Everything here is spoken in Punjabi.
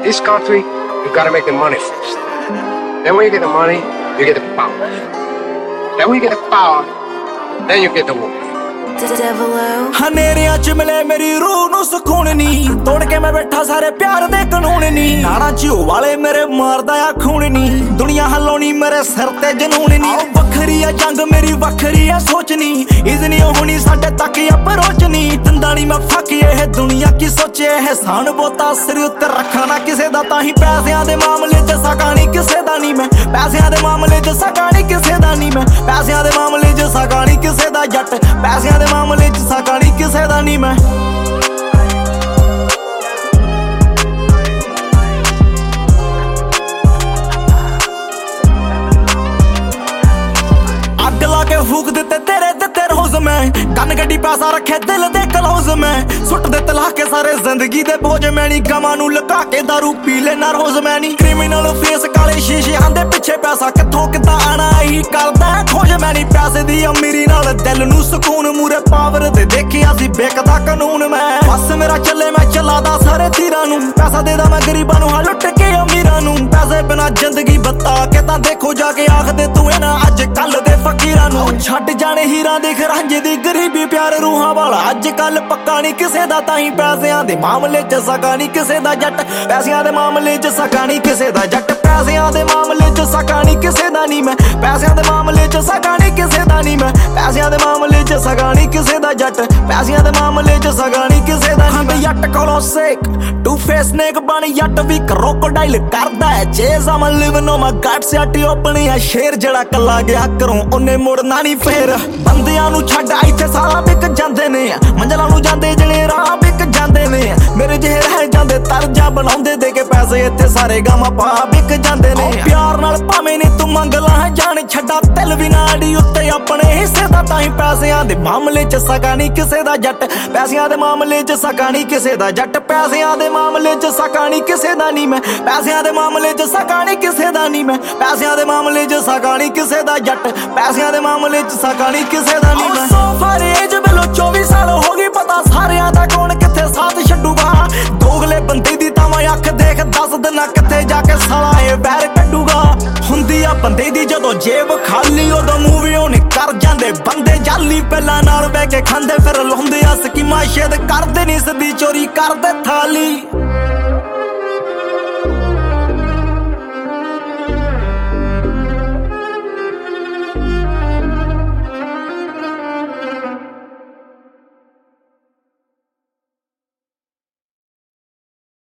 This country, you gotta make the money first. Then when you get the money, you get the power. Then when you get the power, then you get the woman. ਹਨੇਰਿਆਂ ਚ ਮਿਲੇ ਮੇਰੀ ਰੂਹ ਨੂੰ ਸਕੂਨ ਨੀ, ਤੋੜ ਕੇ ਮੈਂ ਬੈਠਾ ਸਾਰੇ ਪਿਆਰ ਦੇ ਕਾਨੂੰਨ ਨੀ। ਨਾੜਾ ਝਿਓ ਵਾਲੇ ਮੇਰੇ ਮਾਰਦਾ ਆ ਖੂਨ ਨੀ, ਦੁਨੀਆ ਹਲਾਉਣੀ ਮੇਰੇ ਸਿਰ ਤੇ ਜਨੂਨ ਨੀ। ਵੱਖਰੀ ਆ ਜੰਗ ਮੇਰੀ ਵੱਖਰੀ ਆ ਸੋਚ ਨੀ, ਇਜ਼ਨੀ ਹੋਣੀ ਸਾਡੇ ਤੱਕ ਅਪਰੋਚ ਨੀ। ਦਿੰਦਾ ਨੀ ਮੈਂ ਫੱਕ ਇਹ ਦੁਨੀਆ ਕੀ ਸੋਚੇ, ਇਹਸਾਨ ਬੋਤਾ ਸਿਰ ਉੱਤੇ ਰੱਖਾ ਨਾ ਕਿਸੇ ਦਾ। ਤਾਂ ਹੀ ਪੈਸਿਆਂ ਦੇ ਮਾਮਲੇ ਚ ਸਕਾ ਨੀ ਕਿਸੇ ਦਾ ਨੀ ਮੈਂ, ਪੈਸਿਆਂ ਦੇ ਮਾਮਲੇ ਚ ਸਕਾ ਨੀ ਕਿਸੇ ਦਾ ਨੀ ਮੈਂ, ਪੈਸਿਆਂ ਦੇ ਮਾਮਲੇ ਚ ਸਕਾ ਨੀ ਕਿਸੇ ਦਾ ਜੱਟ, ਪੈਸਿਆਂ ਦੇ ਮਾਮਲੇ ਚ ਸਕਾ ਨੀ ਕਿਸੇ ਦਾ ਨੀ ਮੈਂ। ਅੱਗ ਲਾ ਕੇ ਫੂਕ ਦਿੱਤੇ ਤੇਰੇ ਦਿੱਤੇ ਰੋਜ਼ ਮੈਂ, ਕੰਨ ਗੱਡੀ ਪੈਸਾ ਰੱਖੇ ਦਿਲ ਦੇ ਕਲੋਜ਼ ਮੈਂ। ਸੁੱਟ ਦੇ ਤਲਾ ਕੇ ਸਾਰੇ ਜ਼ਿੰਦਗੀ ਦੇ ਬੋਝ ਮੈਂ ਨੀ, ਗਮਾਂ ਨੂੰ ਲੁਕਾ ਕੇ ਦਾਰੂ ਪੀ ਲੈਣਾ ਰੋਜ਼ ਮੈਂ ਨੀ। ਕ੍ਰਿਮੀਨਲ ਫੇਸ ਕਾਲੇ ਸ਼ੀਸ਼ਿਆਂ ਦੇ ਪਿੱਛੇ ਪੈਸਾ ਕਿੱਥੋਂ ਕਿੱਦਾਂ ਆਣਾ ਇਹੀ ਕਰਦਾ ਖੋਜ ਮੈਂ ਨੀ। ਪੈਸੇ ਦੀ ਅਮੀਰੀ ਨਾਲ ਦਿਲ ਨੂੰ ਸਕੂਨ, ਮੂਰੇ ਪਾਵਰ ਦੇ ਦੇਖਿਆ ਸੀ ਬੇਕਦਾ ਕਾਨੂੰਨ ਮੈਂ। ਬਸ ਮੇਰਾ ਚੱਲੇ ਮੈਂ ਚਲਾਦਾ ਸਾਰੇ ਤੀਰਾਂ ਨੂੰ, ਪੈਸਾ ਦੇਦਾ ਮੈਂ ਗਰੀਬਾਂ ਨੂੰ ਹਾਂ ਲੁੱਟ ਕੇ ਅਮੀਰਾਂ ਨੂੰ। ਪੈਸੇ ਬਿਨਾ ਜ਼ਿੰਦਗੀ ਬਤਾ ਕੇ ਤਾਂ ਦੇਖੋ ਜਾ ਕੇ ਆਖਦੇ ਤੂੰ ਇਹਨਾਂ ਅੱਜ ਕੱਲ ਦੇ ਫਕੀਰਾਂ ਨੂੰ। ਛੱਡ ਜਾਣੇ ਹੀਰਾਂ ਦੇਖ ਰਾਂਝੇ ਦੀ ਗਰੀਬੀ ਪਿਆਰ ਰੂਹਾਂ ਵਾਲਾ ਅੱਜ ਕੱਲ ਪੱਕਾ ਨੀ ਕਿਸੇ ਦਾ। ਤਾਂ ਹੀ ਪੈਸਿਆਂ ਦੇ ਮਾਮਲੇ ਚ ਸਕਾ ਨੀ ਕਿਸੇ ਦਾ ਜੱਟ, ਪੈਸਿਆਂ ਦੇ ਮਾਮਲੇ ਚ ਸਕਾ ਨੀ ਕਿਸੇ ਦਾ ਜੱਟ, ਪੈਸਿਆਂ ਦੇ ਮਾਮਲੇ ਚ ਸਕਾ ਨੀ ਕਿਸੇ ਦਾ ਨੀ ਮੈਂ, ਪੈਸਿਆਂ ਦੇ ਮਾਮਲੇ ਚ ਸਕਾ ਨੀ ਕਿਸੇ ਦਾ ਨੀ ਮੈਂ, ਪੈਸਿਆਂ ਦੇ ਮਾਮਲੇ ਚ ਸਕਾ ਨੀ ਕਿਸੇ ਦਾ ਜੱਟ, ਪੈਸਿਆਂ ਦੇ ਮਾਮਲੇ ਚ ਸਕਾ ਨੀ ਕਿਸੇ ਦਾ ਨੀ ਮੈਂ। ਜੱਟ ਕੋਲੋਂ ਸੇਕ ਟੂ ਫੇਸ ਨੇਕ ਬਣ ਜੱਟ ਵੀ ਕਰੋਕੋਡਾਈਲ ਕਰਦਾ ਹੈ chase. I'm living on my guts ਯਾਟੀ ਓਪਨ ਆ ਸ਼ੇਰ ਜਿਹੜਾ ਕੱਲਾ ਗਿਆ ਘਰੋਂ ਉਹਨੇ ਮੁੜਨਾ ਨੀ ਫੇਰ। ਬੰਦਿਆਂ ਨੂੰ ਛੱਡ ਇੱਥੇ ਸਾਰਾ ਵਿਕ ਜਾਂਦੇ ਨੇ, ਮੰਜ਼ਲਾਂ ਨੂੰ ਜਾਂਦੇ ਜਿਹੜੇ ਰਾਹ ਵਿਕ ਜਾਂਦੇ ਨੇ। ਮੇਰੇ ਜਿਹੇ ਰਹਿ ਜਾਂਦੇ ਤਰਜਾ ਬਣਾਉਂਦੇ ਦੇ ਕੇ ਪੈਸੇ ਇੱਥੇ ਸਾਰੇ ਗਾਵਾਂ ਪਾ ਵਿਕ ਜਾਂਦੇ ਨੇ। ਪਿਆਰ ਨਾਲ ਭਾਵੇਂ ਨੀ ਤੂੰ ਮੰਗ ਲਾ ਜਾਣ ਛੱਡਾ ਦਿਲ ਵੀ ਨਾ ਅੜੀ ਉੱਤੇ ਆਪਣੇ ਹਿੱਸੇ ਦਾ। ਤਾਂ ਹੀ ਪੈਸਿਆਂ ਦੇ ਮਾਮਲੇ ਚ ਸਕਾ ਨੀ ਕਿਸੇ ਦਾ ਜੱਟ, ਪੈਸਿਆਂ ਦੇ ਮਾਮਲੇ ਚ ਸਕਾ ਨੀ ਕਿਸੇ ਦਾ ਜੱਟ, ਪੈਸਿਆਂ ਦੇ ਮਾਮਲੇ ਚ ਸਕਾ ਨੀ ਕਿਸੇ ਦਾ ਨੀ ਮੈਂ, ਪੈਸਿਆਂ ਦੇ ਮਾਮਲੇ ਚ ਸਕਾ ਨੀ ਕਿਸੇ ਦਾ ਨੀ ਮੈਂ, ਪੈਸਿਆਂ ਦੇ ਮਾਮਲੇ ਚ ਸਕਾ ਨੀ ਕਿਸੇ ਦਾ ਜੱਟ, ਪੈਸਿਆਂ ਦੇ ਮਾਮਲੇ ਚ ਸਕਾ ਨੀ ਕਿਸੇ ਦਾ ਨੀ ਮੈਂ। ਫਰੇਜ ਵੱਲੋਂ 24 ਸਾਲ ਹੋ ਗਈ ਪਤਾ ਸਾਰਿਆਂ ਦਾ ਕੌਣ ਕਿੱਥੇ ਸਾਥ ਛੱਡੂਗਾ। ਦੋਗਲੇ ਬੰਦੇ ਦੀ ਤਾਂ ਮੈਂ ਅੱਖ ਦੇਖ ਦੱਸ ਦਿਨਾ ਕਿੱਥੇ ਜਾ ਕੇ ਸਾਲਾ ਇਹ ਵੈਰ ਕੱਢੂਗਾ। ਹੁੰਦੀ ਆ ਬੰਦੇ ਦੀ ਜਦੋਂ ਜੇਬ ਖਾਲੀ ਉਦੋਂ ਮੂਵੀ ਉਹਨੇ ਕਰ ਜਾਂਦੇ ਬੰਦੇ ਜਾਲੀ। ਪਹਿਲਾਂ ਨਾਲ ਬਹਿ ਕੇ ਖਾਂਦੇ ਫਿਰ ਲਾਉਂਦੇ ਆ ਸਕੀਮਾਂ ਸ਼ੇਦ ਕਰਦੇ ਨੀ ਸਿੱਧੀ ਚੋਰੀ ਕਰਦੇ ਥਾਲੀ।